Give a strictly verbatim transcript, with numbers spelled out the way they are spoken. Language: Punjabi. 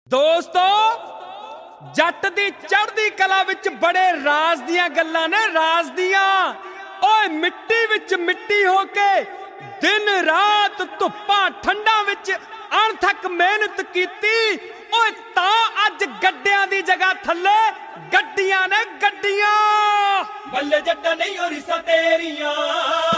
ਦੋਸਤੋ ਜੱਟ ਦੀ ਚੜ੍ਹਦੀ ਕਲਾ ਵਿੱਚ ਬੜੇ ਰਾਜ਼ ਦੀਆਂ ਗੱਲਾਂ ਨੇ, ਰਾਜ਼ ਦੀਆਂ। ਓਏ ਮਿੱਟੀ ਵਿੱਚ ਮਿੱਟੀ ਹੋ ਕੇ ਦਿਨ ਰਾਤ ਧੁੱਪਾਂ ਠੰਡਾਂ ਵਿੱਚ ਅਣਥੱਕ ਮਿਹਨਤ ਕੀਤੀ। ਓਏ ਤਾਂ ਅੱਜ ਗੱਡਿਆਂ ਦੀ ਜਗ੍ਹਾ ਥੱਲੇ ਗੱਡੀਆਂ ਨੇ, ਗੱਡੀਆਂ। ਬੱਲੇ ਜੱਟਾਂ ਨਹੀਂ ਹੋ ਰਿਸਾਂ ਤੇਰੀਆਂ।